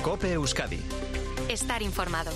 COPE Euskadi. Estar informado.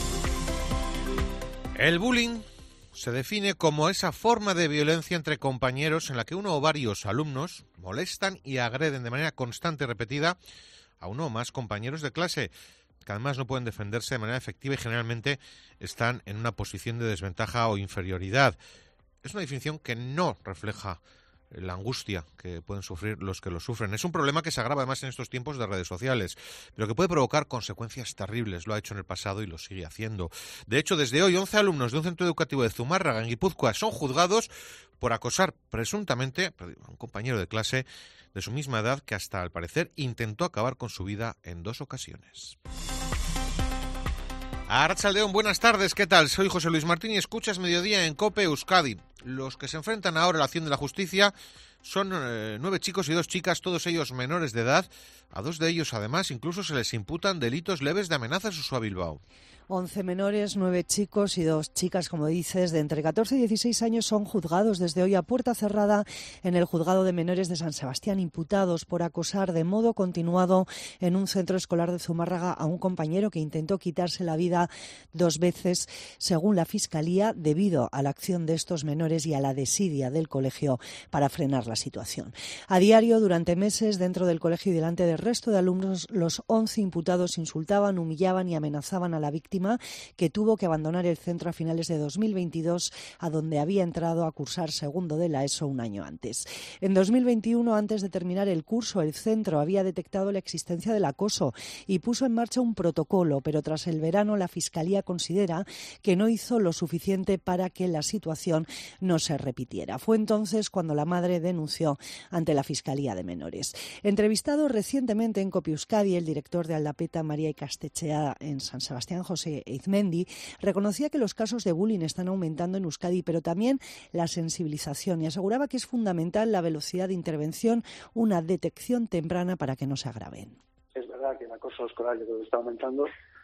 El bullying se define como esa forma de violencia entre compañeros en la que uno o varios alumnos molestan y agreden de manera constante y repetida a uno o más compañeros de clase, que además no pueden defenderse de manera efectiva y generalmente están en una posición de desventaja o inferioridad. Es una definición que no refleja la angustia que pueden sufrir los que lo sufren. Es un problema que se agrava además en estos tiempos de redes sociales, pero que puede provocar consecuencias terribles. Lo ha hecho en el pasado y lo sigue haciendo. De hecho, desde hoy, 11 alumnos de un centro educativo de Zumárraga, en Guipúzcoa, son juzgados por acosar presuntamente a un compañero de clase de su misma edad que hasta, al parecer, intentó acabar con su vida en 2 ocasiones. Arratsaldeon, buenas tardes, ¿qué tal? Soy José Luis Martín y escuchas Mediodía en COPE Euskadi. Los que se enfrentan ahora a la acción de la justicia son 9 chicos y 2 chicas, todos ellos menores de edad. A 2 de ellos, además, incluso se les imputan delitos leves de amenazas. Usua Bilbao. 11 menores, 9 chicos y 2 chicas, como dices, de entre 14 y 16 años son juzgados desde hoy a puerta cerrada en el Juzgado de Menores de San Sebastián, imputados por acosar de modo continuado en un centro escolar de Zumárraga a un compañero que intentó quitarse la vida 2 veces, según la Fiscalía, debido a la acción de estos menores y a la desidia del colegio para frenar la situación. A diario, durante meses, dentro del colegio y delante del resto de alumnos, los 11 imputados insultaban, humillaban y amenazaban a la víctima, que tuvo que abandonar el centro a finales de 2022, a donde había entrado a cursar segundo de la ESO un año antes. En 2021, antes de terminar el curso, el centro había detectado la existencia del acoso y puso en marcha un protocolo, pero tras el verano la Fiscalía considera que no hizo lo suficiente para que la situación no se repitiera. Fue entonces cuando la madre denunció ante la Fiscalía de Menores. Entrevistado recientemente en COPE Euskadi, el director de Aldapeta, María Ikastetxea, en San Sebastián, José Izmendi, reconocía que los casos de bullying están aumentando en Euskadi, pero también la sensibilización, y aseguraba que es fundamental la velocidad de intervención, una detección temprana para que no se agraven. Es verdad que el acoso escolar yo creo que está aumentando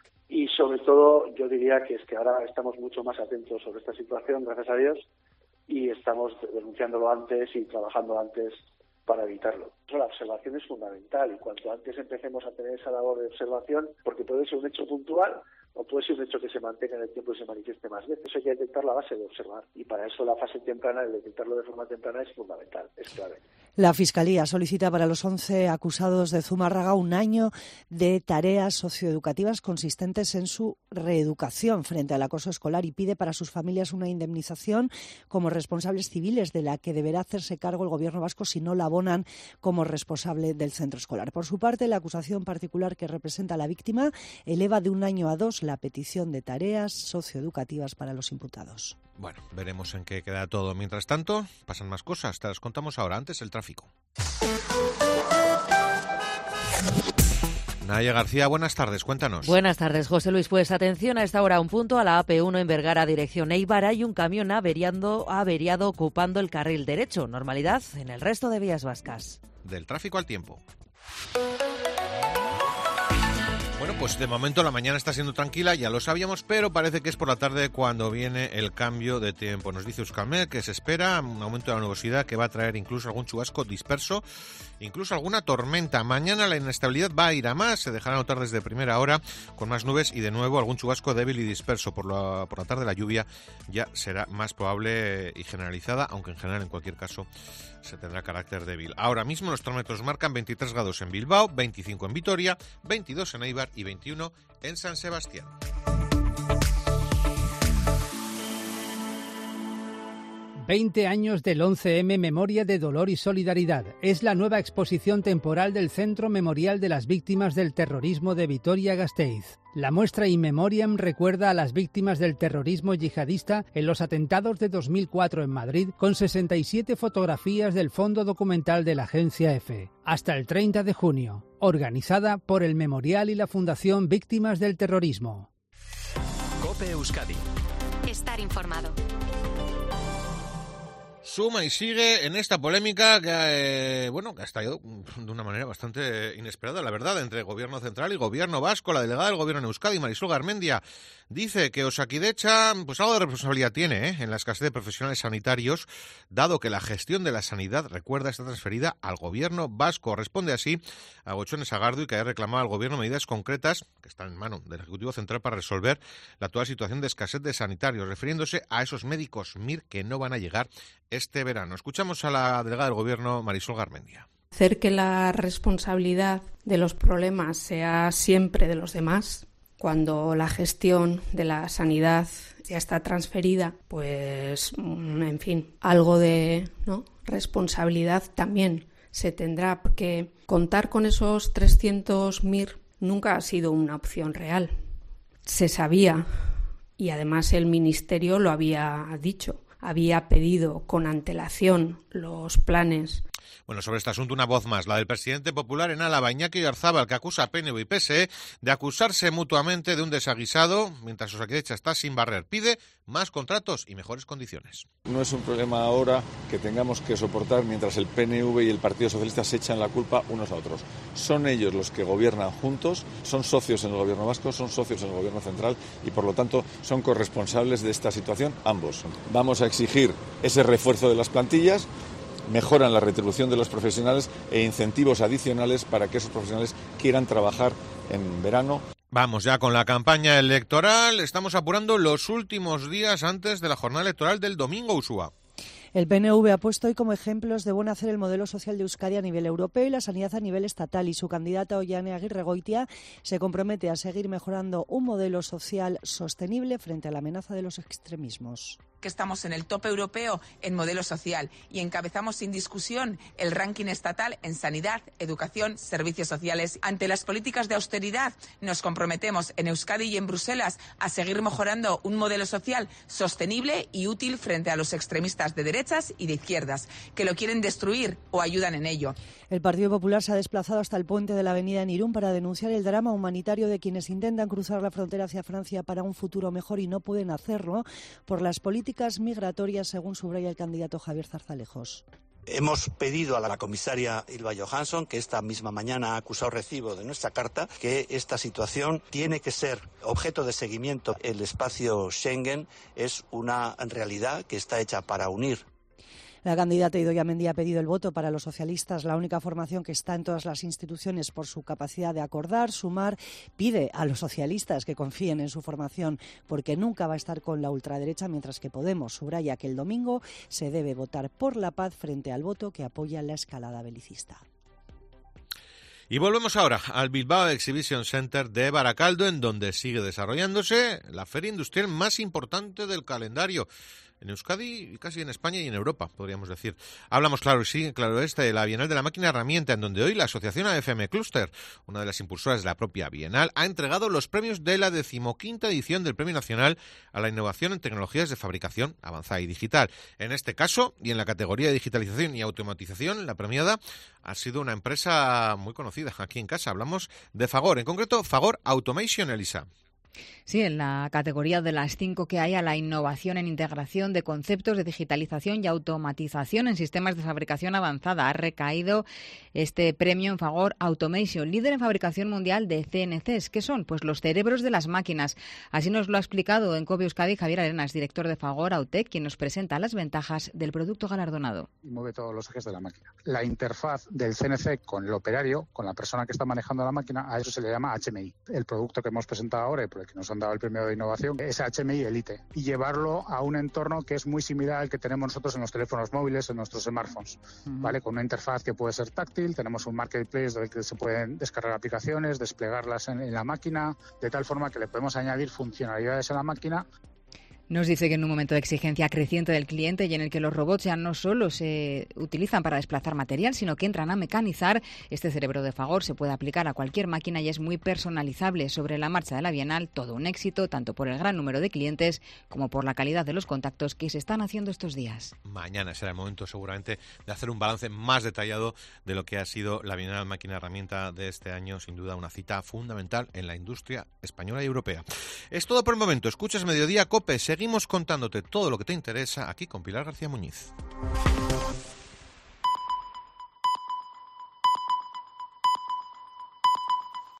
y sobre todo yo diría que es que ahora estamos mucho más atentos sobre esta situación, gracias a Dios, y estamos denunciándolo antes y trabajando antes para evitarlo. La observación es fundamental y cuanto antes empecemos a tener esa labor de observación, porque puede ser un hecho puntual o puede ser un hecho que se mantenga en el tiempo y se manifieste más veces. Eso hay que detectar la base de observar y para eso la fase temprana, el detectarlo de forma temprana es fundamental, es clave. La Fiscalía solicita para los 11 acusados de Zumárraga un año de tareas socioeducativas consistentes en su reeducación frente al acoso escolar y pide para sus familias una indemnización como responsables civiles de la que deberá hacerse cargo el Gobierno vasco si no la abonan como responsable del centro escolar. Por su parte, la acusación particular que representa a la víctima eleva de 1 año a 2 la petición de tareas socioeducativas para los imputados. Bueno, veremos en qué queda todo. Mientras tanto, pasan más cosas. Te las contamos ahora. Antes, el tráfico. Naya García, buenas tardes, cuéntanos. Buenas tardes, José Luis. Pues atención a esta hora, un punto a la AP1 en Vergara, dirección Eibar. Hay un camión averiado ocupando el carril derecho. Normalidad en el resto de vías vascas. Del tráfico al tiempo. Bueno, pues de momento la mañana está siendo tranquila, ya lo sabíamos, pero parece que es por la tarde cuando viene el cambio de tiempo. Nos dice Euskalmet que se espera un aumento de la nubosidad que va a traer incluso algún chubasco disperso, incluso alguna tormenta. Mañana la inestabilidad va a ir a más, se dejará notar desde primera hora con más nubes y de nuevo algún chubasco débil y disperso. Por la tarde la lluvia ya será más probable y generalizada, aunque en general en cualquier caso se tendrá carácter débil. Ahora mismo los termómetros marcan 23 grados en Bilbao, 25 en Vitoria, 22 en Eibar y 21 en San Sebastián. «20 años del 11M Memoria de Dolor y Solidaridad». Es la nueva exposición temporal del Centro Memorial de las Víctimas del Terrorismo de Vitoria-Gasteiz. La muestra In Memoriam recuerda a las víctimas del terrorismo yihadista en los atentados de 2004 en Madrid, con 67 fotografías del fondo documental de la agencia EFE. Hasta el 30 de junio. Organizada por el Memorial y la Fundación Víctimas del Terrorismo. COPE Euskadi. Estar informado. Suma y sigue en esta polémica que ha estallado de una manera bastante inesperada, la verdad, entre Gobierno Central y Gobierno Vasco. La delegada del Gobierno en Euskadi, Marisol Garmendia, dice que Osakidetza pues algo de responsabilidad tiene en la escasez de profesionales sanitarios, dado que la gestión de la sanidad, recuerda, está transferida al Gobierno Vasco. Responde así a Gochone Sagardui, que ha reclamado al Gobierno medidas concretas que están en manos del Ejecutivo Central para resolver la actual situación de escasez de sanitarios, refiriéndose a esos médicos MIR que no van a llegar este verano. Escuchamos a la delegada del Gobierno, Marisol Garmendia. Hacer que la responsabilidad de los problemas sea siempre de los demás, cuando la gestión de la sanidad ya está transferida, pues, en fin, algo de responsabilidad también se tendrá, porque contar con esos 300 MIR nunca ha sido una opción real. Se sabía, y además el Ministerio lo había dicho, había pedido con antelación los planes. Bueno, sobre este asunto una voz más, la del presidente popular en Álava, Iñaki Oyarzabal, que acusa a PNV y PSE de acusarse mutuamente de un desaguisado, mientras Osakidetza está sin barrer. Pide más contratos y mejores condiciones. No es un problema ahora que tengamos que soportar mientras el PNV y el Partido Socialista se echan la culpa unos a otros. Son ellos los que gobiernan juntos, son socios en el Gobierno vasco, son socios en el Gobierno central y, por lo tanto, son corresponsables de esta situación ambos. Vamos a exigir ese refuerzo de las plantillas, mejoran la retribución de los profesionales e incentivos adicionales para que esos profesionales quieran trabajar en verano. Vamos ya con la campaña electoral. Estamos apurando los últimos días antes de la jornada electoral del domingo, Uxua. El PNV ha puesto hoy como ejemplos de buen hacer el modelo social de Euskadi a nivel europeo y la sanidad a nivel estatal, y su candidata Ollane Agirregoitia se compromete a seguir mejorando un modelo social sostenible frente a la amenaza de los extremismos. Que estamos en el tope europeo en modelo social y encabezamos sin discusión el ranking estatal en sanidad, educación, servicios sociales. Ante las políticas de austeridad nos comprometemos en Euskadi y en Bruselas a seguir mejorando un modelo social sostenible y útil frente a los extremistas de derechas y de izquierdas que lo quieren destruir o ayudan en ello. El Partido Popular se ha desplazado hasta el puente de la avenida en Irún para denunciar el drama humanitario de quienes intentan cruzar la frontera hacia Francia para un futuro mejor y no pueden hacerlo por las políticas migratorias, según subraya el candidato Javier Zarzalejos. Hemos pedido a la comisaria Ylva Johansson, que esta misma mañana ha acusado recibo de nuestra carta, que esta situación tiene que ser objeto de seguimiento. El espacio Schengen es una realidad que está hecha para unir. La candidata Idoia Mendia ha pedido el voto para los socialistas, la única formación que está en todas las instituciones por su capacidad de acordar, sumar. Pide a los socialistas que confíen en su formación porque nunca va a estar con la ultraderecha, mientras que Podemos subraya que el domingo se debe votar por la paz frente al voto que apoya la escalada belicista. Y volvemos ahora al Bilbao Exhibition Center de Baracaldo, en donde sigue desarrollándose la feria industrial más importante del calendario. En Euskadi, casi en España y en Europa, podríamos decir. Hablamos, claro de la Bienal de la Máquina Herramienta, en donde hoy la asociación AFM Cluster, una de las impulsoras de la propia Bienal, ha entregado los premios de la 15ª edición del Premio Nacional a la Innovación en Tecnologías de Fabricación Avanzada y Digital. En este caso, y en la categoría de Digitalización y Automatización, la premiada ha sido una empresa muy conocida aquí en casa. Hablamos de Fagor, en concreto Fagor Automation, Elisa. Sí, en la categoría de las 5 que hay a la innovación en integración de conceptos de digitalización y automatización en sistemas de fabricación avanzada. Ha recaído este premio en Fagor Automation, líder en fabricación mundial de CNCs. ¿Qué son? Pues los cerebros de las máquinas. Así nos lo ha explicado en COPE Euskadi Javier Arenas, director de Fagor Autec, quien nos presenta las ventajas del producto galardonado. Mueve todos los ejes de la máquina. La interfaz del CNC con el operario, con la persona que está manejando la máquina, a eso se le llama HMI. El producto que hemos presentado ahora y por el que nos han dado el premio de innovación es HMI Elite, y llevarlo a un entorno que es muy similar al que tenemos nosotros en los teléfonos móviles, en nuestros smartphones, ¿vale? Con una interfaz que puede ser táctil, tenemos un marketplace donde se pueden descargar aplicaciones, desplegarlas en la máquina, de tal forma que le podemos añadir funcionalidades a la máquina. Nos dice que en un momento de exigencia creciente del cliente y en el que los robots ya no solo se utilizan para desplazar material, sino que entran a mecanizar, este cerebro de Fagor se puede aplicar a cualquier máquina y es muy personalizable. Sobre la marcha de la Bienal, todo un éxito, tanto por el gran número de clientes como por la calidad de los contactos que se están haciendo estos días. Mañana será el momento seguramente de hacer un balance más detallado de lo que ha sido la Bienal Máquina Herramienta de este año. Sin duda una cita fundamental en la industria española y europea. Es todo por el momento. Escuchas Mediodía COPE. Seguimos contándote todo lo que te interesa aquí con Pilar García Muñiz.